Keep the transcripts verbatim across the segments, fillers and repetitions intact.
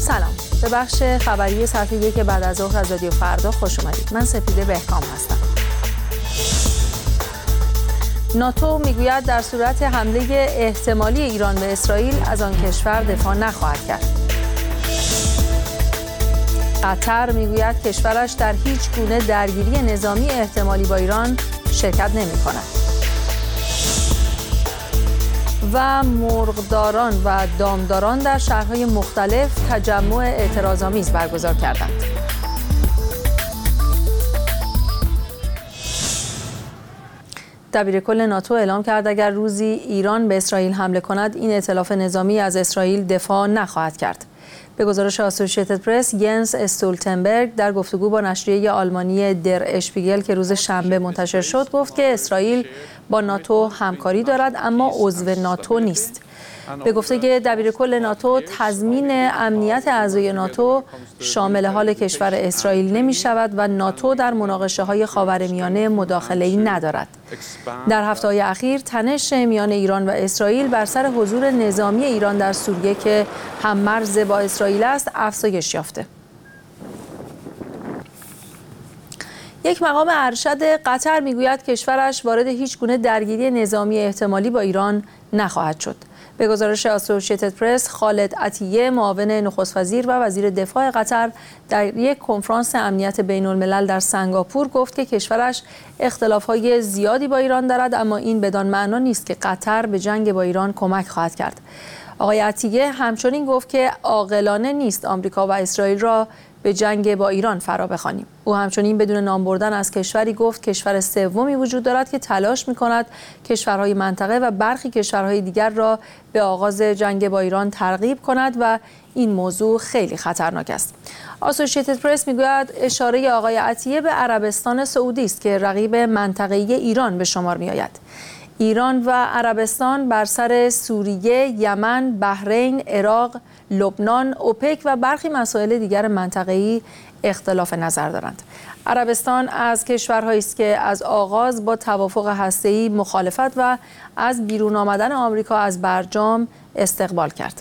سلام، به بخش خبری ساعت یک بعد از ظهر از رادیو فردا خوش اومدید. من سپیده بهکام هستم. ناتو میگوید در صورت حمله احتمالی ایران به اسرائیل از آن کشور دفاع نخواهد کرد. قطر میگوید کشورش در هیچ گونه درگیری نظامی احتمالی با ایران شرکت نمی کند. و مرغداران و دامداران در شهرهای مختلف تجمع اعتراض‌آمیز برگزار کردند. دبیرکل ناتو اعلام کرد اگر روزی ایران به اسرائیل حمله کند این ائتلاف نظامی از اسرائیل دفاع نخواهد کرد. به گزارش آسوشیتد پرس، ینس استولتنبرگ در گفتگو با نشریه آلمانی در اشپیگل که روز شنبه منتشر شد گفت که اسرائیل با ناتو همکاری دارد اما عضو ناتو نیست. به گفته که دبیرکل ناتو تضمین امنیت اعضای ناتو شامل حال کشور اسرائیل نمی شود و ناتو در مناقشه های خاورمیانه مداخله‌ای ندارد. در هفته‌های اخیر تنش میان ایران و اسرائیل بر سر حضور نظامی ایران در سوریه که هم مرز با اسرائیل است افزایش یافته. یک مقام ارشد قطر میگوید کشورش وارد هیچ گونه درگیری نظامی احتمالی با ایران نخواهد شد. به گزارش آسوشیتد پرس، خالد عطیه معاون نخست وزیر و وزیر دفاع قطر در یک کنفرانس امنیت بین الملل در سنگاپور گفت که کشورش اختلافات زیادی با ایران دارد اما این بدان معنا نیست که قطر به جنگ با ایران کمک خواهد کرد. آقای عطیه همچنین گفت که عاقلانه نیست آمریکا و اسرائیل را به جنگ با ایران فرا بخوانیم. او همچنین بدون نام بردن از کشوری گفت کشور سومی وجود دارد که تلاش می‌کند کشورهای منطقه و برخی کشورهای دیگر را به آغاز جنگ با ایران ترغیب کند و این موضوع خیلی خطرناک است. آسوشیتد پرس میگوید اشاره آقای عطیه به عربستان سعودی است که رقیب منطقه‌ای ایران به شمار می‌آید. ایران و عربستان بر سر سوریه، یمن، بحرین، عراق، لبنان، اوپک و برخی مسائل دیگر منطقه‌ای اختلاف نظر دارند. عربستان از کشورهایی است که از آغاز با توافق هسته‌ای مخالفت و از بیرون آمدن آمریکا از برجام استقبال کرد.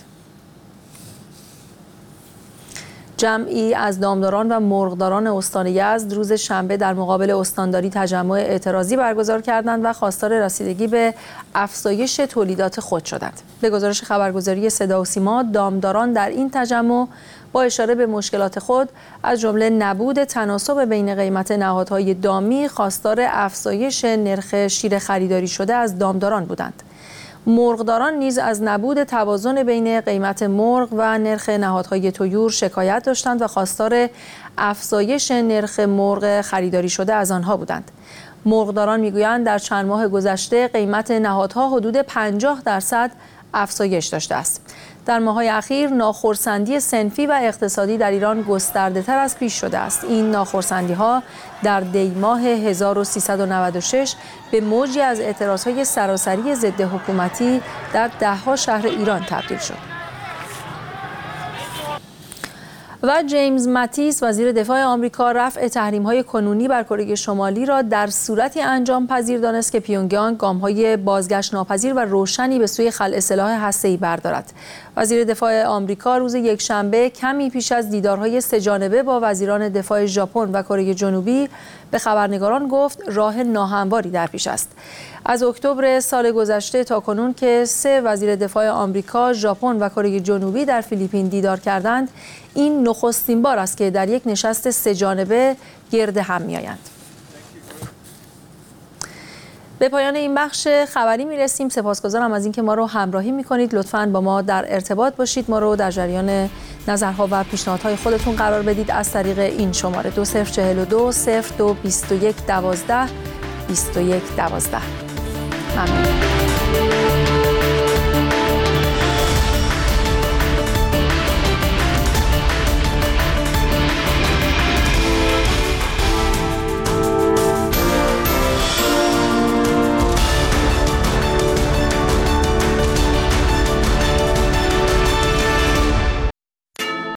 جمعی از دامداران و مرغداران استان یزد روز شنبه در مقابل استانداری تجمع اعتراضی برگزار کردند و خواستار رسیدگی به افزایش تولیدات خود شدند. به گزارش خبرگزاری صدا و سیما، دامداران در این تجمع با اشاره به مشکلات خود از جمله نبود تناسب بین قیمت نهادهای دامی خواستار افزایش نرخ شیر خریداری شده از دامداران بودند. مرغداران نیز از نبود توازن بین قیمت مرغ و نرخ نهادهای طیور شکایت داشتند و خواستار افزایش نرخ مرغ خریداری شده از آنها بودند. مرغداران میگویند در چند ماه گذشته قیمت نهادها حدود پنجاه درصد افزایش داشته است. در ماه‌های اخیر ناخرسندی صنفی و اقتصادی در ایران گسترده‌تر از پیش شده است. این ناخرسندی‌ها در دی ماه هزار و سیصد و نود و شش به موجی از اعتراض‌های سراسری ضد حکومتی در ده‌ها شهر ایران تبدیل شد. و جیمز ماتیس وزیر دفاع آمریکا رفع تحریم‌های کنونی بر کره شمالی را در صورتی انجام پذیر دانست که پیونگیانگ گام‌های بازگشت ناپذیر و روشنی به سوی خلع سلاح هسته‌ای بردارد. وزیر دفاع آمریکا روز یکشنبه کمی پیش از دیدارهای سه‌جانبه با وزیران دفاع ژاپن و کره جنوبی به خبرنگاران گفت راه ناهمواری در پیش است. از اکتبر سال گذشته تا کنون که سه وزیر دفاع آمریکا، ژاپن و کره جنوبی در فیلیپین دیدار کردند، این نخستین بار است که در یک نشست سه‌جانبه گرد هم می‌آیند. به پایان این بخش خبری میرسیم. سپاسگزارم از اینکه ما رو همراهی میکنید. لطفاً با ما در ارتباط باشید. ما رو در جریان نظرها و پیشنهادهای خودتون قرار بدید از طریق این شماره دو صفر چهل و دو صفر دو بیست و یک دوازده بیست و یک دوازده. ممنون.